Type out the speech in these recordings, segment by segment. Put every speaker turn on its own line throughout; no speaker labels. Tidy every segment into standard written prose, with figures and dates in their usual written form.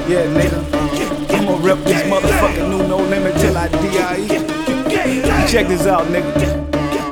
Yeah, nigga. I'ma rep this motherfucking new No Limit till I die. Check this out, nigga.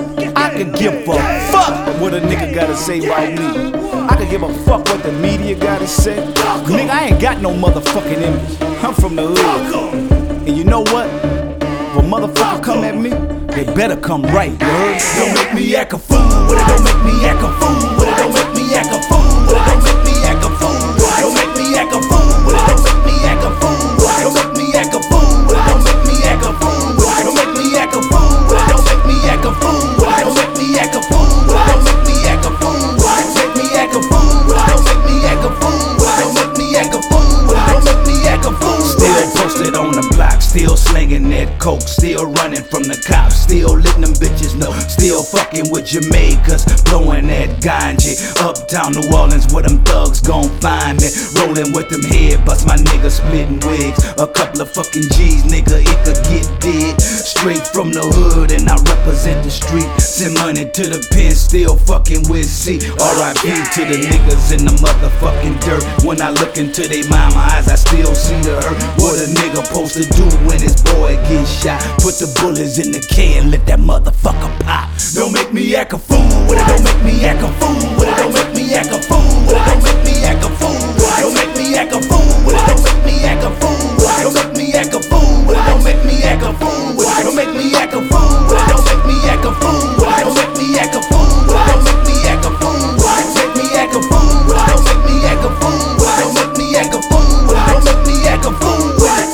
I could give a fuck what a nigga gotta say about me. I could give a fuck what the media gotta say. Nigga, I ain't got no motherfucking image. I'm from the hood. And you know what? If a motherfucker come at me, they better come right, you heard?
Don't make me act a fool. Don't make me act a fool. Don't make me act a fool. Don't make me act a fool. Don't make me act a fool. Don't make me act a fool. Don't make me act a fool. Don't make me act a fool. Don't make me act a fool. Don't make me act a fool. Don't make me act a fool. Don't make me act a fool. Make me act a fool. Don't make me act a fool. Don't make me act a fool. Don't make me act a fool.
Still posted on the block, still slinging that coke, still running from the cops, still letting them bitches know, still fucking with Jamaicans, blowing that ganja. Uptown New Orleans where them thugs gon' find me, rolling with them head bust, my nigga splitting wigs, a couple of fucking G's, nigga, it could get dead. Straight from the hood and I represent the street, send money to the pen, still fucking with C. R.I.P. to the niggas in the motherfucking dirt. When I look into they mama eyes, I still see the hurt. What a nigga supposed to do when his boy gets shot? Put the bullets in the can, let that motherfucker pop.
Don't make me act a fool. Don't make me act a fool. Don't make me act a fool. Don't make me act a fool. Don't make me act a fool. Don't make me act a fool. Don't make me act a fool. Don't make me act a fool. Don't make me act a fool. Don't make me act a fool. Don't make me act a fool. Don't make me act a fool. Make me act a fool. Don't make me act a fool. Don't make me act a fool. Don't make me act a fool.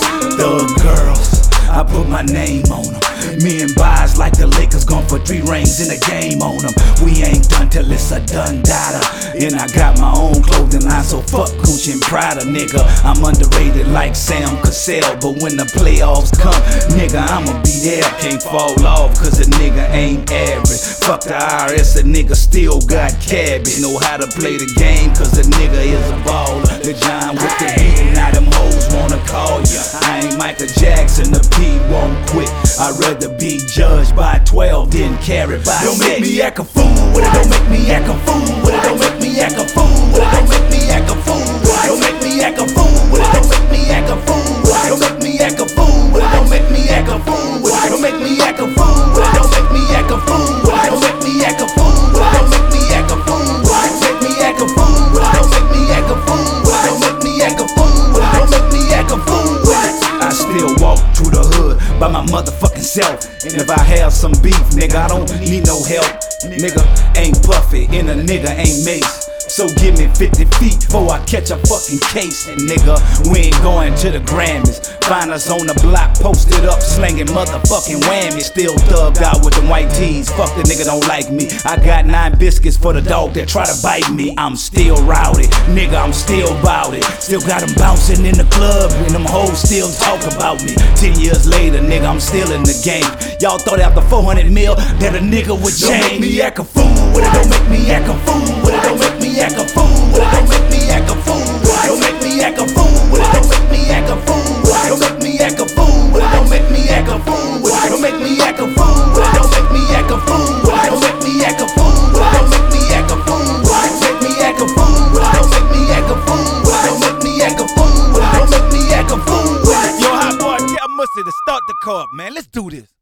Thug girls, I put my name on them. Me and Buys like the Lakers gone for 3 rings in the game on them. We ain't done till it's a done data. And I got my own clothing line, so fuck Gucci and Prada, nigga. I'm underrated like Sam Cassell, but when the playoffs come, nigga, I'ma be there. Can't fall off cause a nigga ain't average. Fuck the IRS, a nigga still got cabbage. Know how to play the game cause a nigga is a baller. The John with the beat, now them hoes wanna call ya. I ain't Michael Jackson, the P won't quit. I'd rather be judged by 12 than carried by 6.
Don't make me act a fool. Don't make me act a fool. Don't make me act a fool. Don't make me act a fool. Don't make me act a fool. Don't make me act a fool. Don't make me act a fool. Don't make me act a fool. Don't make me act a fool. Don't make me act a fool. Don't make me act a fool. Don't make me act a fool. Make me act a fool. Don't make me act a fool. Don't make me act a fool. Don't make me act a fool.
I still walk through the hood by my motherfucking self. And if I have some beef, nigga, I don't need no help. Nigga ain't Puffy and a nigga ain't Mace. So give me 50 feet before I catch a fucking case. And nigga, we ain't going to the Grammys. Find us on the block, posted up, slinging motherfucking whammies. Still thugged out with them white tees. Fuck the nigga don't like me. I got 9 biscuits for the dog that try to bite me. I'm still rowdy, nigga, I'm still bout it. Still got them bouncing in the club and them hoes still talk about me. 10 years later, nigga, I'm still in the game. Y'all thought after 400 mil that a nigga would change.
Don't make me act a fool. Don't make me act a fool. Don't make me act a fool. Don't make me act a fool. Don't make me act a fool. Don't make me act a fool. Don't make me act a fool. Don't make me act a fool. Don't make me act a fool. Don't make me act a fool. Don't make me act a fool. Don't make me act a fool. Make me act a fool. Don't make me act a fool. Don't make me act a fool. Don't make me act a fool.
Yo, hot boy, tell Mussy to start the car, man. Let's do this.